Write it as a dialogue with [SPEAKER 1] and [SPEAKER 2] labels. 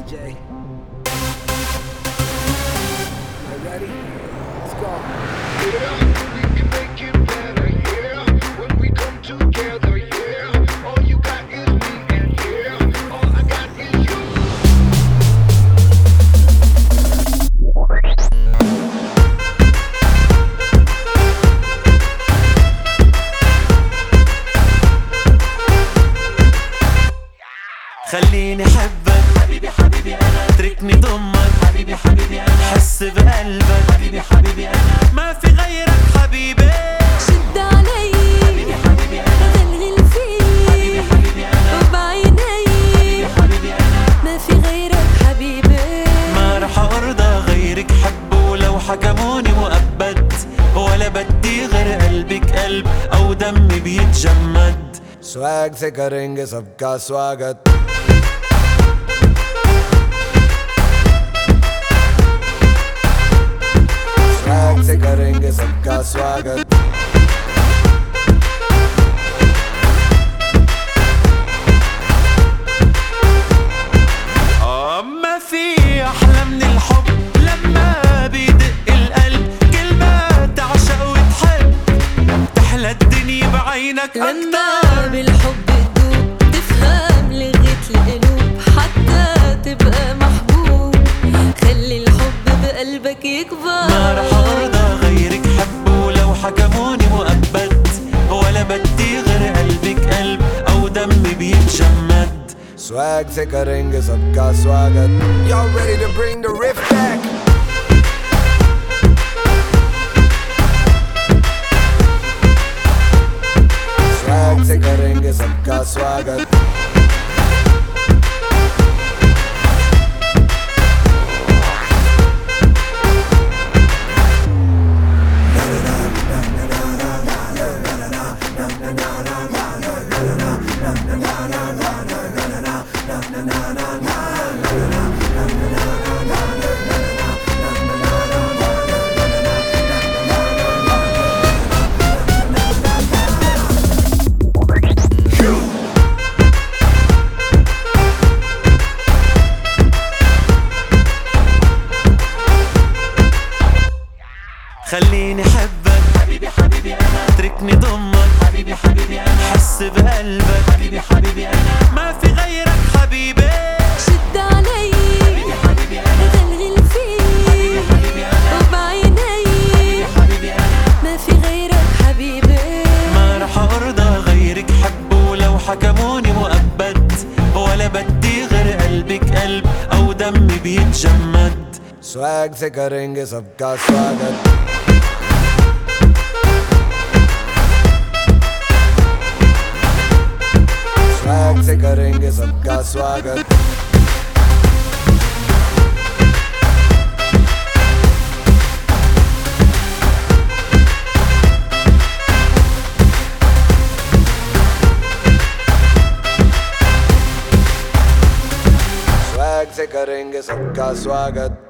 [SPEAKER 1] DJ. You ready? Let's go.
[SPEAKER 2] Yeah, we can make it better, yeah. When we come together, yeah. All you got is me, and yeah, all I got is you.
[SPEAKER 3] خليني احبك حبيبي حبيبي انا، اتركني ضمك حبيبي حبيبي انا، حس بقلبك حبيبي حبيبي انا، ما في غيرك حبيبي.
[SPEAKER 4] شد علي
[SPEAKER 3] حبيبي حبيبي انا،
[SPEAKER 4] غلغل فيه
[SPEAKER 3] حبيبي حبيبي انا،
[SPEAKER 4] وبعيني
[SPEAKER 3] حبيبي حبيبي انا،
[SPEAKER 4] ما في غيرك حبيبي.
[SPEAKER 3] ما رح ارضى غيرك حب ولو حكموني مؤبد، ولا بدي غير قلبك قلب او دمي بيتجمد.
[SPEAKER 1] Swag से करेंगे सबका स्वागत. Swag से करेंगे सबका स्वागत.
[SPEAKER 3] ما في أحلى من الحب لما بيدق القلب، كل ما تعشق وتحب تحلى الدنيا بعينك
[SPEAKER 4] لما
[SPEAKER 3] أكتر.
[SPEAKER 4] بالحب تدوب تفهم لغة القلوب، حتى تبقى محبوب. خلي الحب بقلبك يكبر.
[SPEAKER 3] ما رح أرضى غيرك حب ولو حكموني مؤبد، ولا بدي غير قلبك قلب أو دمي بيتجمد.
[SPEAKER 1] Swag से करेंगे सबका स्वागत. Y'all ready to bring the riff back? Swag से करेंगे सबका स्वागत.
[SPEAKER 3] خليني احبك حبيبي حبيبي انا، اتركني ضمك حبيبي حبيبي انا، حس بقلبك حبيبي حبيبي انا، ما في غيرك حبيبي.
[SPEAKER 4] شد علي
[SPEAKER 3] حبيبي حبيبي انا،
[SPEAKER 4] غلغل فيه
[SPEAKER 3] حبيبي حبيبي انا،
[SPEAKER 4] وبعيني
[SPEAKER 3] حبيبي حبيبي انا،
[SPEAKER 4] ما في غيرك حبيبي.
[SPEAKER 3] ما رح ارضى غيرك حب ولو حكموني مؤبد، ولا بدي غير قلبك قلب او دمي بيتجمد.
[SPEAKER 1] Swag से करेंगे सबका स्वागत. Swag से करेंगे सबका स्वागत. Swag से करेंगे सबका स्वागत.